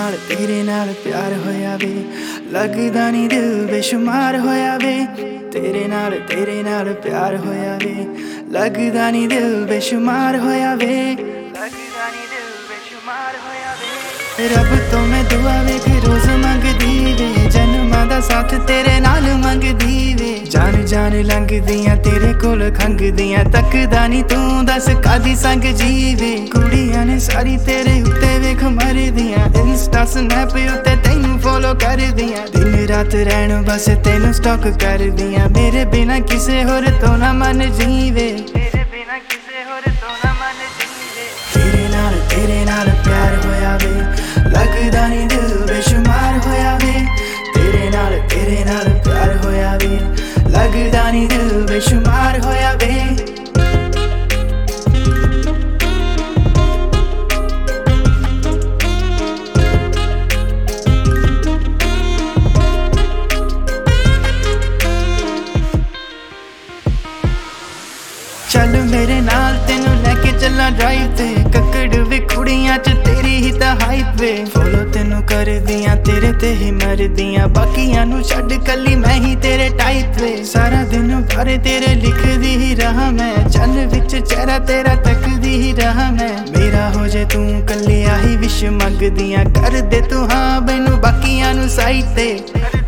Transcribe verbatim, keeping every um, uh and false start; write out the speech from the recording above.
नाल तेरे नाल प्यार होया वे, लगदा नी दिल बेशुमार होया वे। तेरे नाल तेरे नाल प्यार होया वे, लगदा नी दिल बेशुमार होया वे, लगदा नी दिल बेशुमार होया वे। रब तो मैं दुआ वेख रोज मंगदी वे, जन्मां दा साथ तेरे नाल मंगदी वे। जान जान लंघदियां तेरे कोल खंघदियां, तकदा नी तू दस कादी संग जीवे। कुड़ियां ने सारी तेरे उत्ते वेख मरदियां, इंस्टा स्नैप उत्ते तैनू फॉलो करदियां। दिन रात रहन बस तैनू स्टॉक करदियां, मेरे बिना किसे होर तो ना मन जीवे, मेरे बिना किसे होर तो ना मन जीवे। तेरे नाल तेरे नाल प्यार होया वे, लगदा नी दिल बेशुमार होया वे। तेरे नाल तेरे नाल प्यार होया वे, लगदा नी दिल बेशुमार होया वे। चल मेरे नाल तेनू लैके चला ड्राइव ते, कक्कड़ वे कुड़ियां च तेरी ही तां हाइप वे। फॉलो तेनू कर दियां तेरे ते ही मर दियां, बाकियां नू छड्ड कल्ली मैं ही तेरे टाइप वे। सारा दिन बारे तेरे लिखदी ही रहा मैं, चल विच चेहरा तेरा तकदी ही रहा मैं। मेरा हो जे तू कल्ली आही विश मंगदियां, कर दे तू हाँ मैनू बाकियां नू साइड ते।